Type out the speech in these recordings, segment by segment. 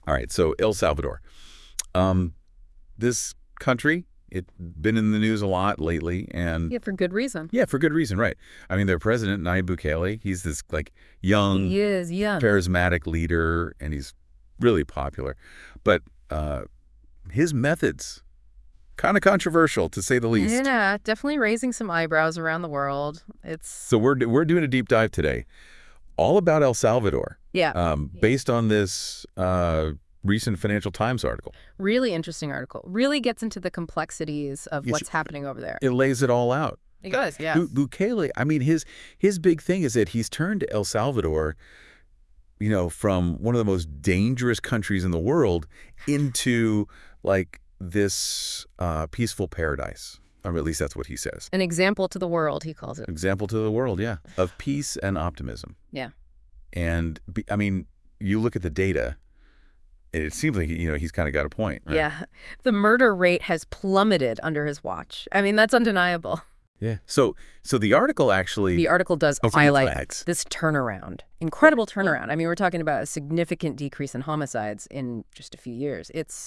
All right, so El Salvador. Um, this country, it's been in the news a lot lately, and Yeah, for good reason. yeah, for good reason, right? I mean, their president, Nayib Bukele, he's this like young, He is young. charismatic leader, and he's really popular. But uh, his methods, kind of controversial to say the least. Yeah, definitely raising some eyebrows around the world. It's So we're doing a deep dive today, all about El Salvador, yeah, based on this recent Financial Times article. really interesting article. Really gets into the complexities of It's, what's happening over there. it lays it all out. It does, yeah. Bukele, I mean, his big thing is that he's turned El Salvador, from one of the most dangerous countries in the world into like this peaceful paradise. Or at least that's what he says. An example to the world, he calls it. Example to the world, yeah, of peace and optimism. Yeah. And I mean, you look at the data, and it seems like he's kind of got a point, right? Yeah. The murder rate has plummeted under his watch. I mean, that's undeniable. Yeah. So the article actually The article does Oh, green highlight flags. this turnaround. Incredible turnaround. I mean, we're talking about a significant decrease in homicides in just a few years.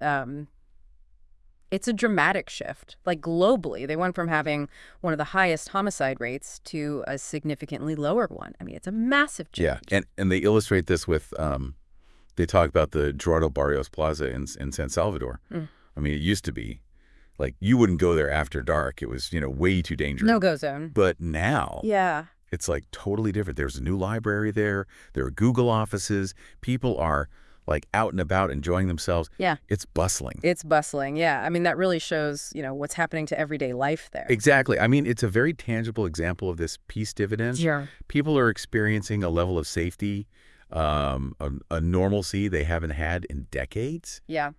It's a dramatic shift. Like globally, they went from having one of the highest homicide rates to a significantly lower one. I mean, it's a massive change. Yeah, and they illustrate this with they talk about the Gerardo Barrios Plaza in San Salvador. Mm. I mean, it used to be like you wouldn't go there after dark. It was way too dangerous. No-go zone. But now Yeah. it's like totally different. There's a new library there. There are Google offices. People are like out and about enjoying themselves. Yeah. It's bustling. It's bustling. Yeah. I mean, that really shows, what's happening to everyday life there. Exactly. I mean, it's a very tangible example of this peace dividend. Sure. People are experiencing a level of safety, a normalcy they haven't had in decades. Yeah.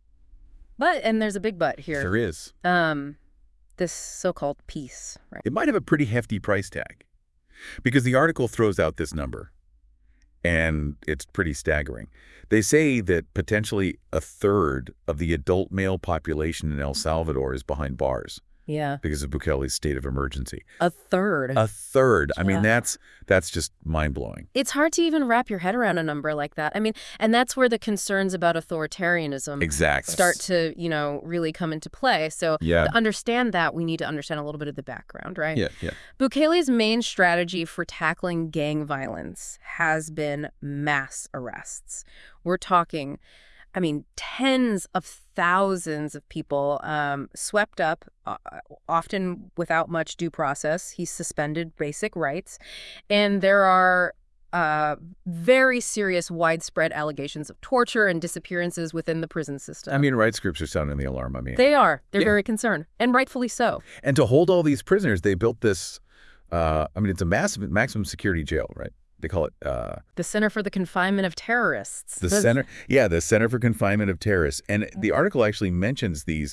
And there's a big but here. There is. This so-called peace, right? It might have a pretty hefty price tag because the article throws out this number, and it's pretty staggering. They say that potentially a third of the adult male population in El Salvador is behind bars Yeah. because of Bukele's state of emergency. A third. A third. I mean, Yeah. that's just mind-blowing. It's hard to even wrap your head around a number like that. I mean, and that's where the concerns about authoritarianism Exactly. start to, really come into play. So Yeah. to understand that, we need to understand a little bit of the background, right? Yeah, yeah. Bukele's main strategy for tackling gang violence has been mass arrests. We're talking, I mean, tens of thousands of people swept up, often without much due process. He's suspended basic rights. And there are very serious, widespread allegations of torture and disappearances within the prison system. I mean, rights groups are sounding the alarm. I mean, They are. They're Yeah. very concerned, and rightfully so. and to hold all these prisoners, they built this. I mean, it's a massive maximum security jail, right? They call it The Center for the Confinement of Terrorists. the center. Yeah, the Center for Confinement of Terrorists. And the article actually mentions these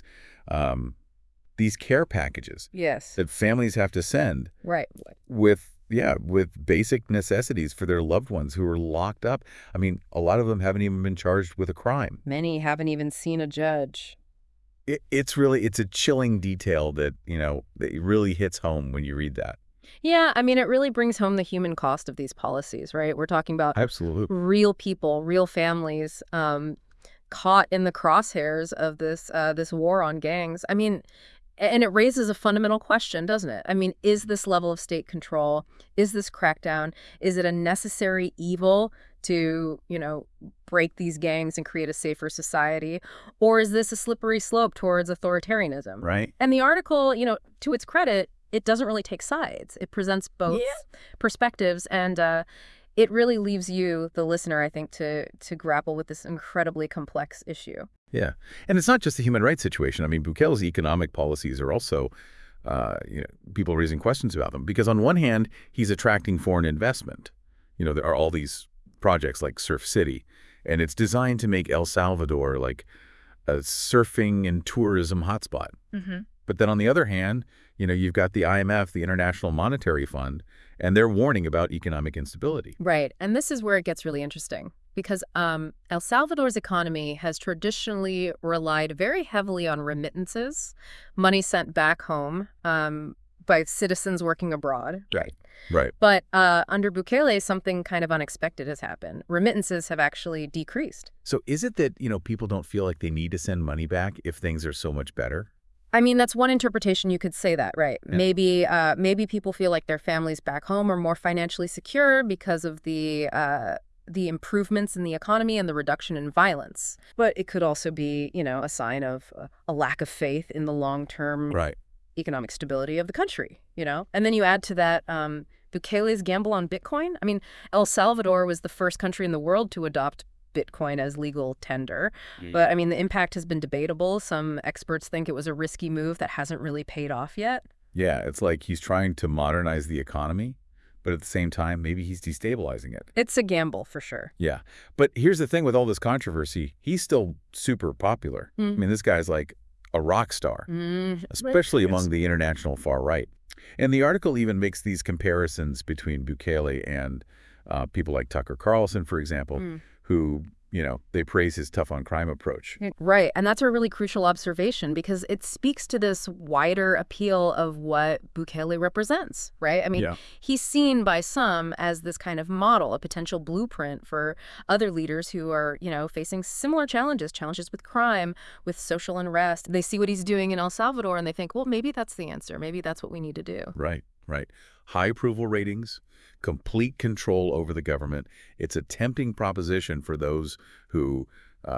care packages Yes. that families have to send Right. with basic necessities for their loved ones who are locked up. I mean, a lot of them haven't even been charged with a crime. Many haven't even seen a judge. It's a chilling detail that that really hits home when you read that. Yeah, I mean, it really brings home the human cost of these policies, right? We're talking about Absolutely. real people, real families caught in the crosshairs of this war on gangs. I mean, and it raises a fundamental question, doesn't it? I mean, is this level of state control, is this crackdown, is it a necessary evil to, break these gangs and create a safer society? Or is this a slippery slope towards authoritarianism? Right. And the article, to its credit, it doesn't really take sides. It presents both perspectives, and it really leaves you, the listener, I think, to grapple with this incredibly complex issue. Yeah. And it's not just the human rights situation. I mean, Bukele's economic policies are also, people raising questions about them. Because on one hand, he's attracting foreign investment. There are all these projects like Surf City, and it's designed to make El Salvador like a surfing and tourism hotspot. Mm-hmm. But then on the other hand, you've got the IMF, the International Monetary Fund, and they're warning about economic instability. Right. And this is where it gets really interesting, because El Salvador's economy has traditionally relied very heavily on remittances, money sent back home by citizens working abroad. Right. Right. But under Bukele, something kind of unexpected has happened. Remittances have actually decreased. So is it that, people don't feel like they need to send money back if things are so much better? I mean, that's one interpretation. You could say that, right? Yeah. Maybe people feel like their families back home are more financially secure because of the improvements in the economy and the reduction in violence. But it could also be, a sign of a lack of faith in the long-term Right. economic stability of the country, And then you add to that Bukele's gamble on Bitcoin. I mean, El Salvador was the first country in the world to adopt Bitcoin as legal tender. But, I mean, the impact has been debatable. Some experts think it was a risky move that hasn't really paid off yet. Yeah, it's like he's trying to modernize the economy, but at the same time, maybe he's destabilizing it. It's a gamble, for sure. Yeah. But here's the thing with all this controversy, he's still super popular. I mean, this guy's like a rock star, especially among the international far right. And the article even makes these comparisons between Bukele and people like Tucker Carlson, for example, who, they praise his tough on crime approach. Right. And that's a really crucial observation because it speaks to this wider appeal of what Bukele represents, right? I mean, he's seen by some as this kind of model, a potential blueprint for other leaders who are, facing similar challenges with crime, with social unrest. They see what he's doing in El Salvador and they think, well, maybe that's the answer. Maybe that's what we need to do. Right, right. High approval ratings, complete control over the government. It's a tempting proposition for those who,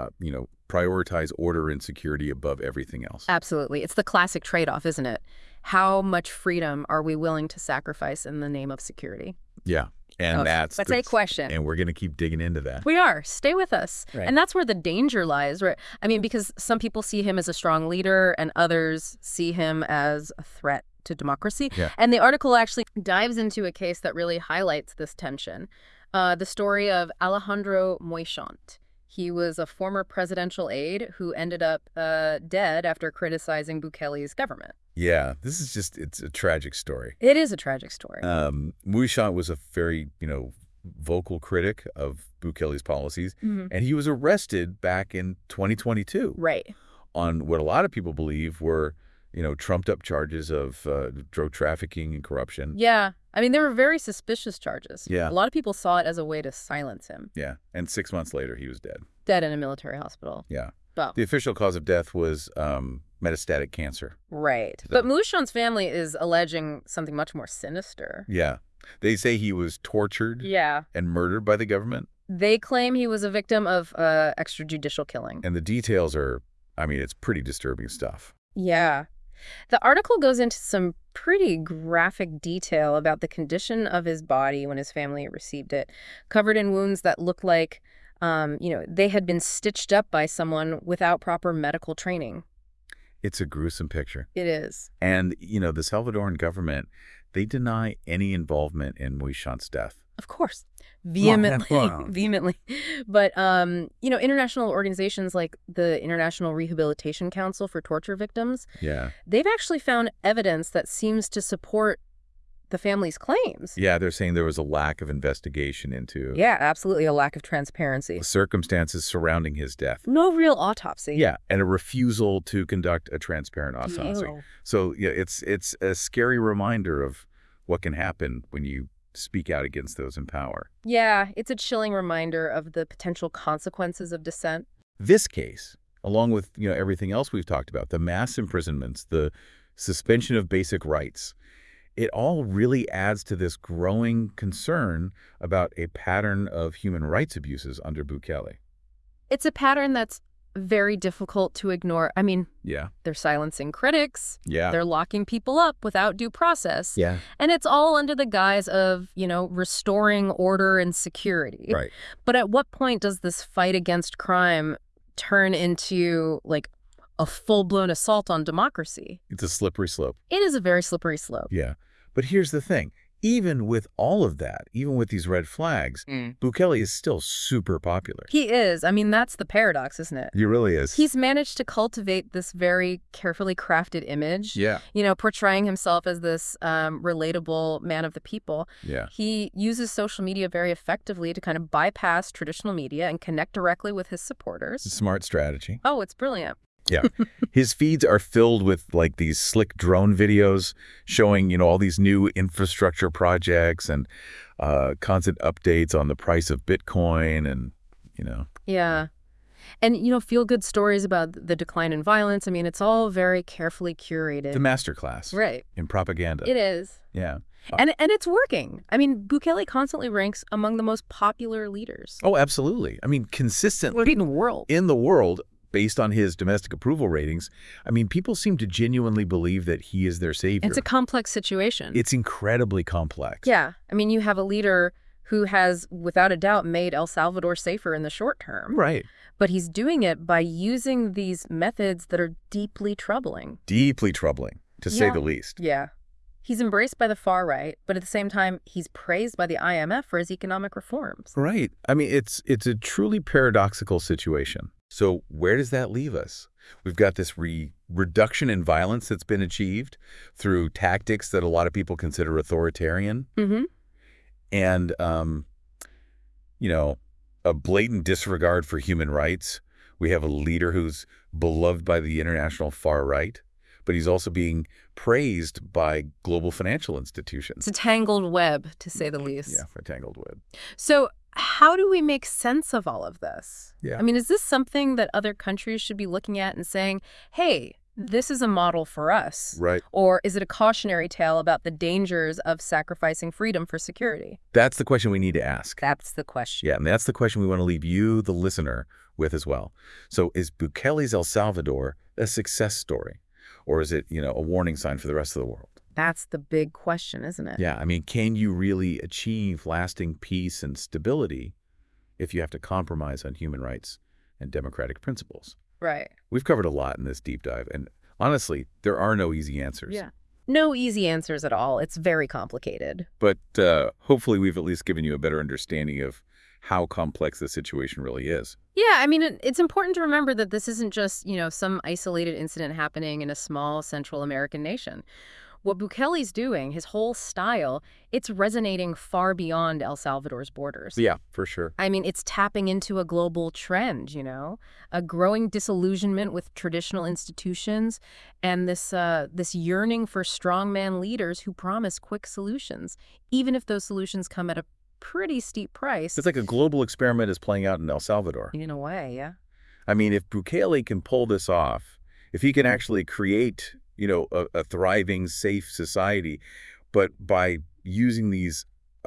prioritize order and security above everything else. Absolutely. It's the classic trade-off, isn't it? How much freedom are we willing to sacrifice in the name of security? Yeah. And that's a question. And we're going to keep digging into that. We are. Stay with us. Right. And that's where the danger lies. Right? I mean, because some people see him as a strong leader and others see him as a threat to democracy. Yeah. And the article actually dives into a case that really highlights this tension. The story of Alejandro Moixont. He was a former presidential aide who ended up dead after criticizing Bukele's government. Yeah, it's a tragic story. It is a tragic story. Moixont was a very, vocal critic of Bukele's policies, and he was arrested back in 2022. Right. On what a lot of people believe were, trumped-up charges of drug trafficking and corruption. Yeah. I mean, they were very suspicious charges. Yeah. A lot of people saw it as a way to silence him. Yeah. And 6 months later, he was dead. Dead in a military hospital. Yeah. Well, the official cause of death was metastatic cancer. Right. But Moixont's family is alleging something much more sinister. Yeah. They say he was tortured and murdered by the government. They claim he was a victim of extrajudicial killing. And the details are, it's pretty disturbing stuff. Yeah. The article goes into some pretty graphic detail about the condition of his body when his family received it, covered in wounds that looked like, they had been stitched up by someone without proper medical training. It's a gruesome picture. It is. And, the Salvadoran government, they deny any involvement in Moixont's death. Of course. Vehemently. But, international organizations like the International Rehabilitation Council for Torture Victims, they've actually found evidence that seems to support the family's claims. Yeah, they're saying there was a lack of investigation into... Yeah, absolutely, a lack of transparency. The circumstances surrounding his death. No real autopsy. Yeah, and a refusal to conduct a transparent autopsy. Ew. So, it's a scary reminder of what can happen when you speak out against those in power. Yeah, it's a chilling reminder of the potential consequences of dissent. This case, along with everything else we've talked about, the mass imprisonments, the suspension of basic rights, it all really adds to this growing concern about a pattern of human rights abuses under Bukele. It's a pattern that's very difficult to ignore. I mean, they're silencing critics. Yeah. They're locking people up without due process. Yeah. And it's all under the guise of, restoring order and security. Right. But at what point does this fight against crime turn into, a full-blown assault on democracy? It's a slippery slope. It is a very slippery slope. Yeah. But here's the thing. Even with all of that, even with these red flags, Bukele is still super popular. He is. I mean, that's the paradox, isn't it? He really is. He's managed to cultivate this very carefully crafted image. Yeah. Portraying himself as this relatable man of the people. Yeah. He uses social media very effectively to kind of bypass traditional media and connect directly with his supporters. It's a smart strategy. Oh, it's brilliant. Yeah. His feeds are filled with like these slick drone videos showing, all these new infrastructure projects and constant updates on the price of Bitcoin and. Yeah. And, feel-good stories about the decline in violence. I mean, it's all very carefully curated. The masterclass Right. in propaganda. It is. Yeah. And it's working. I mean, Bukele constantly ranks among the most popular leaders. Oh, absolutely. I mean, consistently In the world. in the world, based on his domestic approval ratings, I mean, people seem to genuinely believe that he is their savior. It's a complex situation. It's incredibly complex. Yeah. I mean, you have a leader who has, without a doubt, made El Salvador safer in the short term. Right. But he's doing it by using these methods that are deeply troubling. Deeply troubling, to say the least. Yeah. He's embraced by the far right, but at the same time, he's praised by the IMF for his economic reforms. Right. I mean, it's a truly paradoxical situation. So where does that leave us? We've got this reduction in violence that's been achieved through tactics that a lot of people consider authoritarian. Mm-hmm. And, a blatant disregard for human rights. We have a leader who's beloved by the international far right, but he's also being praised by global financial institutions. It's a tangled web, to say the least. Yeah, a tangled web. So how do we make sense of all of this? Yeah. I mean, is this something that other countries should be looking at and saying, hey, this is a model for us? Right. Or is it a cautionary tale about the dangers of sacrificing freedom for security? That's the question we need to ask. That's the question. Yeah, and that's the question we want to leave you, the listener, with as well. So is Bukele's El Salvador a success story? Or is it, a warning sign for the rest of the world? That's the big question, isn't it? Yeah, I mean, can you really achieve lasting peace and stability if you have to compromise on human rights and democratic principles? Right. We've covered a lot in this deep dive, and honestly, there are no easy answers. Yeah. No easy answers at all. It's very complicated. But hopefully we've at least given you a better understanding of how complex the situation really is. Yeah, I mean, it's important to remember that this isn't just, some isolated incident happening in a small Central American nation. What Bukele's doing, his whole style, it's resonating far beyond El Salvador's borders. Yeah, for sure. I mean, it's tapping into a global trend, a growing disillusionment with traditional institutions and this yearning for strongman leaders who promise quick solutions, even if those solutions come at a pretty steep price. It's like a global experiment is playing out in El Salvador. In a way, yeah. I mean, if Bukele can pull this off, if he can actually create a thriving, safe society, but by using these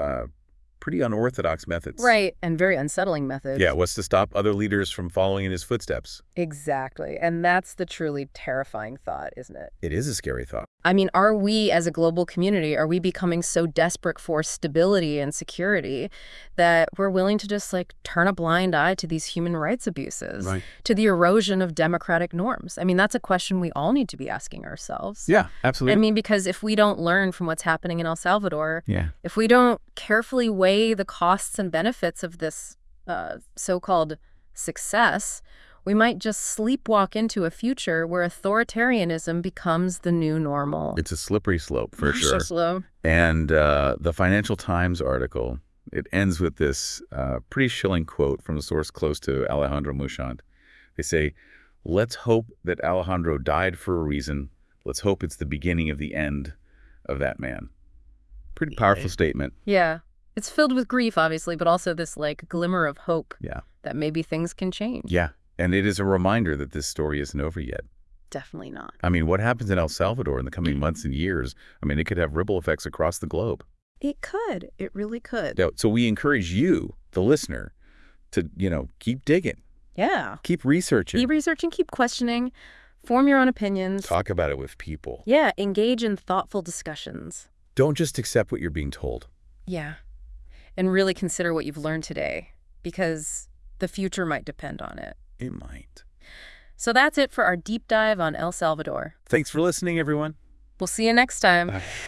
pretty unorthodox methods. Right, and very unsettling methods. Yeah, what's to stop other leaders from following in his footsteps? Exactly, and that's the truly terrifying thought, isn't it? It is a scary thought. I mean, are we as a global community, are we becoming so desperate for stability and security that we're willing to just turn a blind eye to these human rights abuses, Right. to the erosion of democratic norms? I mean, that's a question we all need to be asking ourselves. Yeah, absolutely. I mean, because if we don't learn from what's happening in El Salvador, yeah. if we don't carefully weigh the costs and benefits of this so-called success, we might just sleepwalk into a future where authoritarianism becomes the new normal. It's a slippery slope, for So sure. slow. And the Financial Times article, it ends with this pretty chilling quote from a source close to Alejandro Mushant. They say, "Let's hope that Alejandro died for a reason. Let's hope it's the beginning of the end of that man." Pretty powerful statement. Yeah. It's filled with grief, obviously, but also this glimmer of hope Yeah. that maybe things can change. Yeah. And it is a reminder that this story isn't over yet. Definitely not. I mean, what happens in El Salvador in the coming months and years, I mean, it could have ripple effects across the globe. It could. It really could. So we encourage you, the listener, to, keep digging, Yeah. keep researching, Keep researching, keep questioning, form your own opinions. talk about it with people. Yeah, engage in thoughtful discussions. Don't just accept what you're being told. Yeah. And really consider what you've learned today, because the future might depend on it. It might. So that's it for our deep dive on El Salvador. Thanks for listening, everyone. We'll see you next time. Bye.